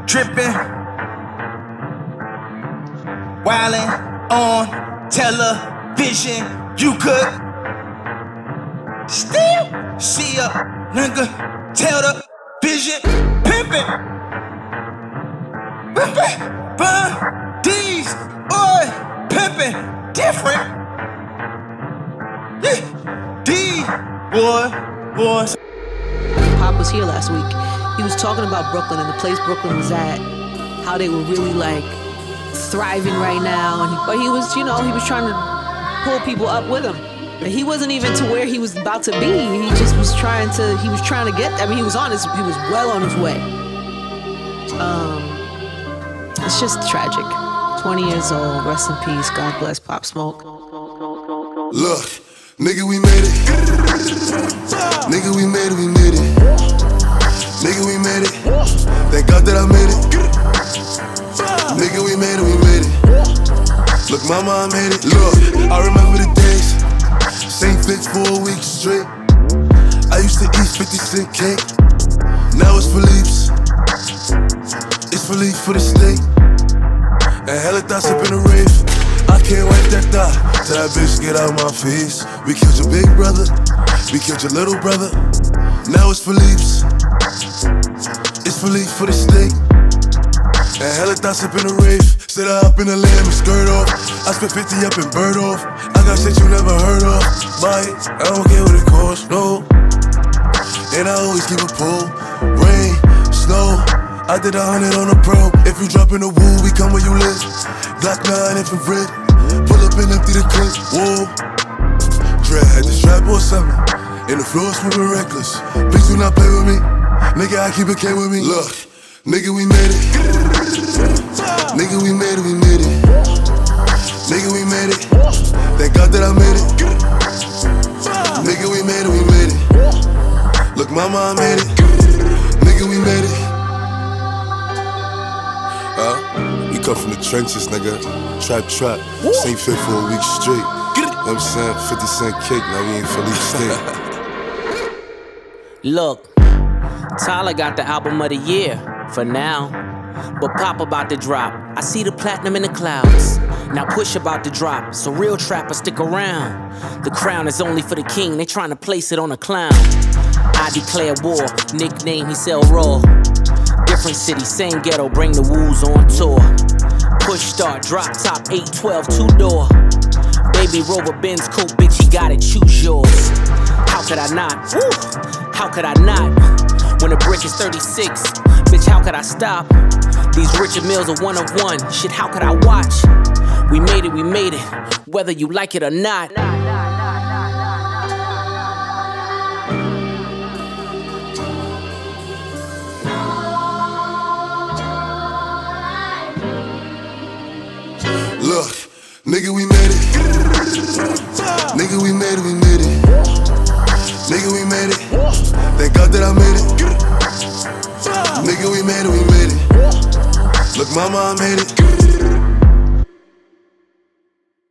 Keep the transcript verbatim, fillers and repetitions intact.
dripping, wildin' on television. You could still see a nigga tell the vision, pimpin', pimpin', bun, D's, boy, pimpin', different. Yeah, D, boy, boy. Pop was here last week. He was talking about Brooklyn and the place Brooklyn was at, how they were really like thriving right now. And he, but he was, you know, he was trying to pull people up with him. And he wasn't even to where he was about to be. He just was trying to. He was trying to get. I mean, he was on his. He was well on his way. Um, it's just tragic. twenty years old. Rest in peace. God bless Pop Smoke. Look, nigga, we made it. Nigga, we made it. We made it. Nigga, we made it. Thank God that I made it. Nigga, we made it. We made it. Look, mama, I made it. Look, I remember the days. Same fit for a week straight. I used to eat fifty cent cake. Now it's Philippe's. It's Philippe for the steak. And hella thoughts up in the rave. I can't wipe that thought till that bitch get out my face. We killed your big brother. We killed your little brother. Now it's Philippe's. It's Philippe for the steak. And hella thoughts up in the rave. Sit up in the lamb and skirt off. I spent fifty up and bird off. I got shit you never heard of. Buy it, I don't care what it costs, no. And I always keep a pull. Rain, snow, I did a hundred on the pro. If you drop in the woo, we come where you live. Glock nine infrared. Pull up and empty the clip, whoa. Dread had the strap or something. In the floor swimming reckless. Please do not play with me. Nigga, I keep it K with me. Look, nigga, we made it. Nigga, we made it, we made it. Nigga, we made it. Thank God that I made it. Nigga, we made it, we made it. Look, mama, I made it. Nigga, we made it. Uh, we come from the trenches, nigga. Trap, trap. Same fit for a week straight. You know what I'm saying? fifty cent cake, now we ain't Philippe State. Look, Tyler got the album of the year for now. But Pop about to drop. I see the platinum in the clouds. Now Push about to drop. So real trappers stick around. The crown is only for the king. They trying to place it on a clown. I declare war. Nickname he sell raw. Different city, same ghetto. Bring the woos on tour. Push start, drop top, eight twelve, two door. Baby Rover Benz coupe, bitch, you gotta choose yours. How could I not? Woo! How could I not? When the brick is thirty-six, bitch, how could I stop? These Richard Mills are one of one. Shit, how could I watch? We made it, we made it, whether you like it or not. Look, nigga, we made it. Nigga, we made it, we made it. Nigga, we made it. Thank God that I made it. Nigga, we made it, we made it. Look, mama, I made it.